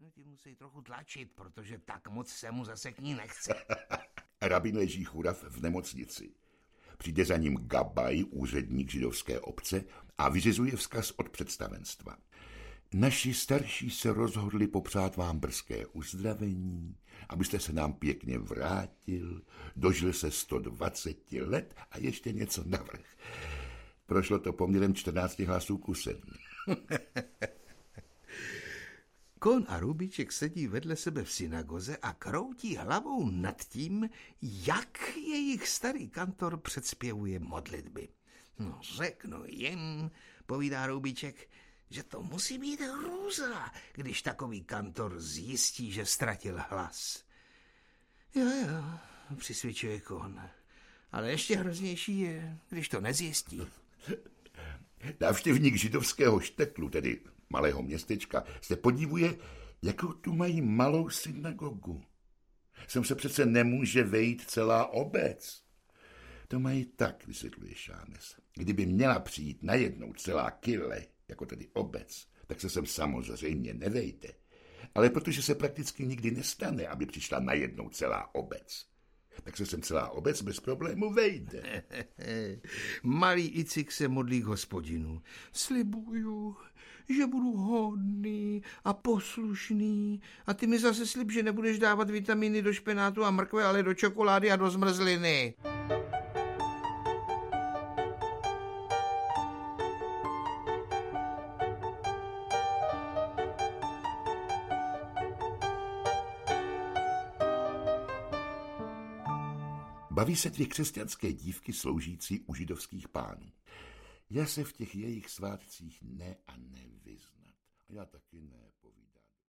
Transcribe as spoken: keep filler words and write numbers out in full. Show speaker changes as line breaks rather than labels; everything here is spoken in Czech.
ti musí trochu tlačit, protože tak moc se mu zase k ní nechce.
Rabin leží churav v nemocnici. Přijde za ním Gabaj, úředník židovské obce, a vyřizuje vzkaz od představenstva. Naši starší se rozhodli popřát vám brzké uzdravení, abyste se nám pěkně vrátil, dožil se sto dvacet let a ještě něco navrch. Prošlo to poměrem čtrnácti hlasů ku sedmi.
Kohn a Rubíček sedí vedle sebe v synagoze a kroutí hlavou nad tím, jak jejich starý kantor předspěvuje modlitby. No, řeknu jen, povídá Rubíček, že to musí být hrůza, když takový kantor zjistí, že ztratil hlas. Jo, jo, přisvědčuje Kohn. Ale ještě hroznější je, když to nezjistí.
Návštěvník židovského štetlu, tedy malého městečka, se podívuje, jakou tu mají malou synagogu. Sem se přece nemůže vejít celá obec. To mají tak, vysvětluje Šánes. Kdyby měla přijít najednou celá kyle, jako tedy obec, tak se sem samozřejmě nevejde. Ale protože se prakticky nikdy nestane, aby přišla najednou celá obec, tak se sem celá obec bez problému vejde.
Malý Icik se modlí k Hospodinu. Slibuju, že budu hodný a poslušný, a ty mi zase slib, že nebudeš dávat vitamíny do špenátu a mrkve, ale do čokolády a do zmrzliny.
Baví se dvě křesťanské dívky sloužící u židovských pánů. Já se v těch jejich svátcích ne a nevyznat. A já taky ne.